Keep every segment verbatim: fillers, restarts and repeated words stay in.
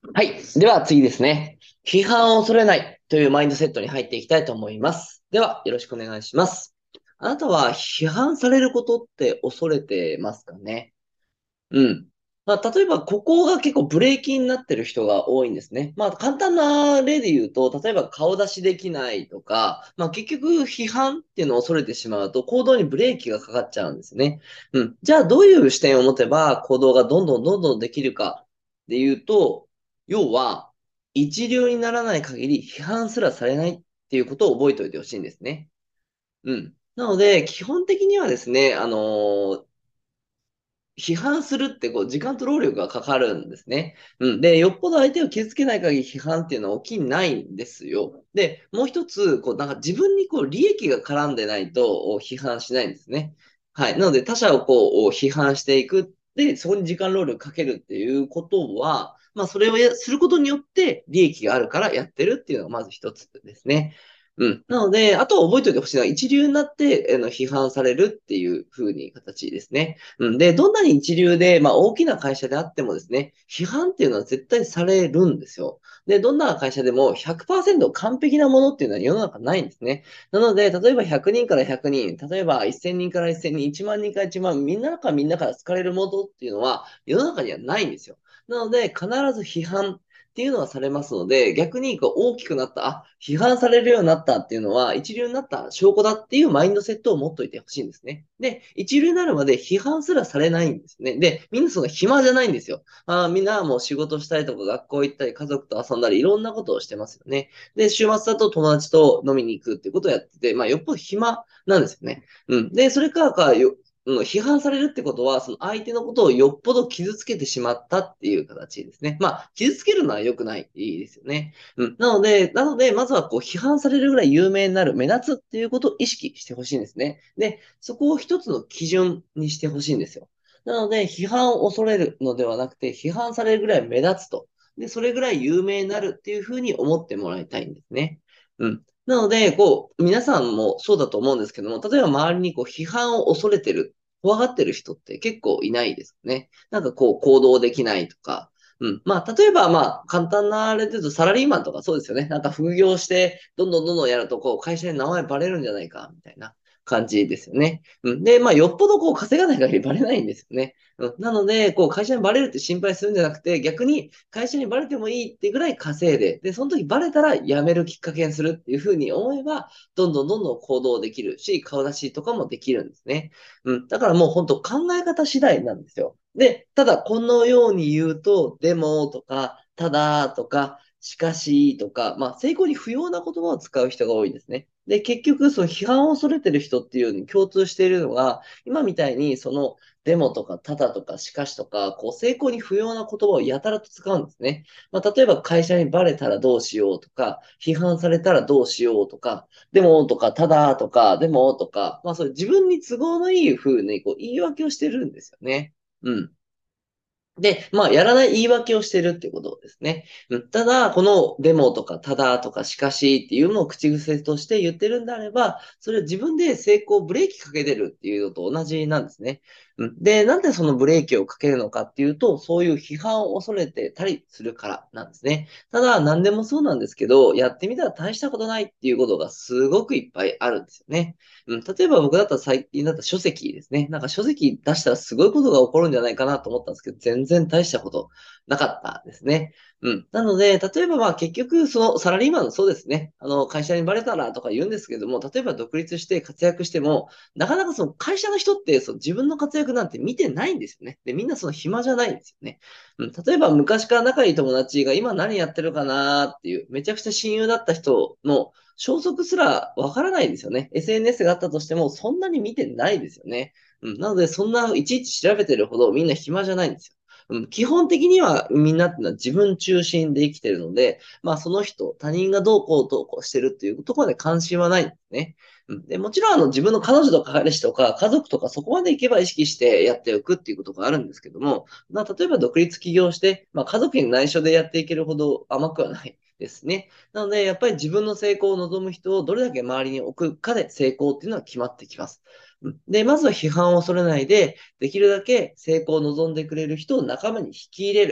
はい。では次ですね。批判を恐れないというマインドセットに入っていきたいと思います。では、よろしくお願いします。あなたは批判されることって恐れてますかね？うん。まあ、例えば、ここが結構ブレーキになってる人が多いんですね。まあ、簡単な例で言うと、例えば顔出しできないとか、まあ、結局批判っていうのを恐れてしまうと、行動にブレーキがかかっちゃうんですね。うん。じゃあ、どういう視点を持てば行動がどんどんどんどんできるかっていうと、要は、一流にならない限り批判すらされないっていうことを覚えておいてほしいんですね。うん。なので、基本的にはですね、あのー批判するってこう時間と労力がかかるんですね。うん。で、よっぽど相手を傷つけない限り批判っていうのは起きないんですよ。で、もう一つ、こうなんか自分にこう利益が絡んでないとお批判しないんですね。はい。なので他者をこう批判していく。で、そこに時間労力かけるっていうことは、まあそれをやすることによって利益があるからやってるっていうのがまず一つですね。うん。なので、あとは覚えておいてほしいのは、一流になって、あの、批判されるっていう風に形ですね。うん。で、どんなに一流で、まあ、大きな会社であってもですね、批判っていうのは絶対されるんですよ。で、どんな会社でもひゃくパーセント完璧なものっていうのは世の中ないんですね。なので、例えばひゃくにんからひゃくにん、例えばせんにんからせんにん、いちまん人からいちまん、みんなからみんなから好かれるものっていうのは世の中にはないんですよ。なので、必ず批判っていうのはされますので、逆にこう大きくなった、あ、批判されるようになったっていうのは、一流になった証拠だっていうマインドセットを持っといてほしいんですね。で、一流になるまで批判すらされないんですね。で、みんなその暇じゃないんですよ。あーみんなはもう仕事したりとか学校行ったり家族と遊んだりいろんなことをしてますよね。で、週末だと友達と飲みに行くっていうことをやってて、まあよっぽど暇なんですよね。うん。で、それからかよ、うん、批判されるってことは、その相手のことをよっぽど傷つけてしまったっていう形ですね。まあ、傷つけるのは良くないですよね。うん。なので、なので、まずはこう批判されるぐらい有名になる、目立つっていうことを意識してほしいんですね。で、そこを一つの基準にしてほしいんですよ。なので、批判を恐れるのではなくて、批判されるぐらい目立つと。で、それぐらい有名になるっていうふうに思ってもらいたいんですね。うん。なので、こう、皆さんもそうだと思うんですけども、例えば周りにこう批判を恐れてる、怖がってる人って結構いないですね。なんかこう、行動できないとか、うん。まあ、例えば、まあ、簡単なあれで言うと、サラリーマンとかそうですよね。なんか副業して、どんどんどんどんやると、こう、会社に名前バレるんじゃないか、みたいな感じですよね。うん。で、まあ、よっぽどこう、稼がない限りバレないんですよね。うん。なので、こう、会社にバレるって心配するんじゃなくて、逆に、会社にバレてもいいってぐらい稼いで、で、その時バレたら辞めるきっかけにするっていうふうに思えば、どんどんどんどん行動できるし、顔出しとかもできるんですね。うん。だからもう本当考え方次第なんですよ。で、ただこのように言うと、でもとか、ただとか、しかしとか、まあ、成功に不要な言葉を使う人が多いですね。で、結局、その批判を恐れてる人っていうのに共通しているのが、今みたいに、その、でもとか、ただとか、しかしとか、こう、成功に不要な言葉をやたらと使うんですね。まあ、例えば会社にバレたらどうしようとか、批判されたらどうしようとか、でもとか、ただとか、でもとか、まあ、そういう自分に都合のいい風に、こう、言い訳をしてるんですよね。うん。で、まあ、やらない言い訳をしてるってことですね。うん、ただ、このデモとか、ただとか、しかしっていうのを口癖として言ってるんであれば、それを自分で成功、ブレーキかけてるっていうのと同じなんですね。うん、で、なんでそのブレーキをかけるのかっていうと、そういう批判を恐れてたりするからなんですね。ただ、何でもそうなんですけど、やってみたら大したことないっていうことがすごくいっぱいあるんですよね。うん、例えば僕だったら最近だったら書籍ですね。なんか書籍出したらすごいことが起こるんじゃないかなと思ったんですけど、全然大したことなかったですね。うん。なので、例えばまあ結局、そのサラリーマンのそうですね。あの、会社にバレたらとか言うんですけども、例えば独立して活躍しても、なかなかその会社の人ってその自分の活躍なんて見てないんですよね。で、みんなその暇じゃないんですよね。うん。例えば昔から仲いい友達が今何やってるかなっていう、めちゃくちゃ親友だった人の消息すらわからないですよね。エスエヌエス があったとしても、そんなに見てないですよね。うん。なので、そんないちいち調べてるほどみんな暇じゃないんですよ。うん、基本的にはみんなってのは自分中心で生きてるので、まあその人、他人がどうこうどうこうしてるっていうところで関心はないんですね。うん、でもちろんあの自分の彼女とか彼氏とか家族とかそこまで行けば意識してやっておくっていうことがあるんですけども、まあ例えば独立起業して、まあ家族に内緒でやっていけるほど甘くはないですね。なので、やっぱり自分の成功を望む人をどれだけ周りに置くかで成功っていうのは決まってきます。うんで、まずは批判を恐れないで、できるだけ成功を望んでくれる人を仲間に引き入れる。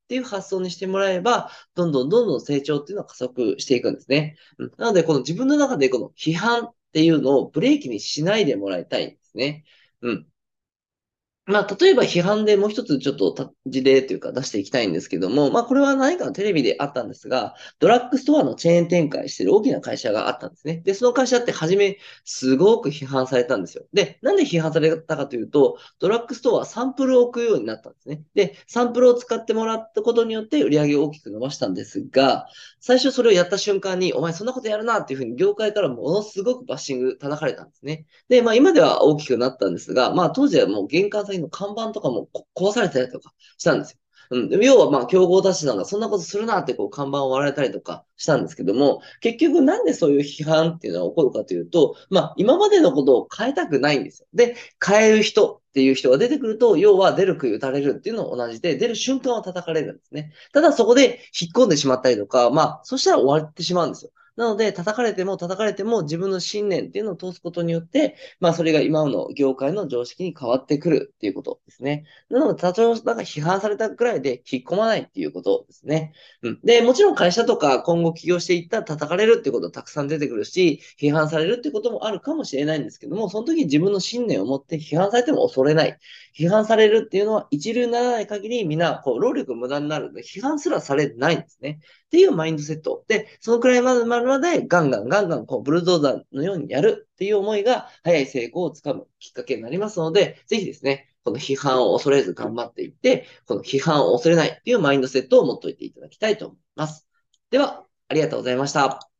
っていう発想にしてもらえば、どんどんどんどん成長っていうのは加速していくんですね。うん、なので、この自分の中でこの批判っていうのをブレーキにしないでもらいたいんですね。うん。まあ、例えば批判でもう一つちょっとた事例というか出していきたいんですけども、まあ、これは何かのテレビであったんですが、ドラッグストアのチェーン展開している大きな会社があったんですね。で、その会社って初めすごく批判されたんですよ。で、なんで批判されたかというと、ドラッグストアはサンプルを置くようになったんですね。で、サンプルを使ってもらったことによって売り上げを大きく伸ばしたんですが、最初それをやった瞬間に、お前そんなことやるなっていうふうに業界からものすごくバッシング叩かれたんですね。で、まあ今では大きくなったんですが、まあ当時はもう玄関先の看板とかもこ壊されたりとかしたんですよ。うん、要はまあ競合たちなんかそんなことするなってこう看板を割られたりとかしたんですけども、結局なんでそういう批判っていうのが起こるかというと、まあ今までのことを変えたくないんですよ。で、変える人っていう人が出てくると、要は出る杭打たれるっていうのも同じで、出る瞬間は叩かれるんですね。ただそこで引っ込んでしまったりとか、まあそしたら終わってしまうんですよ。なので、叩かれても叩かれても自分の信念っていうのを通すことによって、まあ、それが今の業界の常識に変わってくるっていうことですね。なので、多少なんか批判されたくらいで引っ込まないっていうことですね。うん。で、もちろん会社とか今後起業していったら叩かれるっていうことたくさん出てくるし、批判されるっていうこともあるかもしれないんですけども、その時に自分の信念を持って批判されても恐れない。批判されるっていうのは一流にならない限り、みんな、こう、労力無駄になるので、批判すらされないんですね。っていうマインドセット。で、そのくらいまでまでガンガンガンガンこうブルドーザーのようにやるっていう思いが早い成功をつかむきっかけになりますので、ぜひですね、この批判を恐れず頑張っていって、この批判を恐れないっていうマインドセットを持っておいていただきたいと思います。では、ありがとうございました。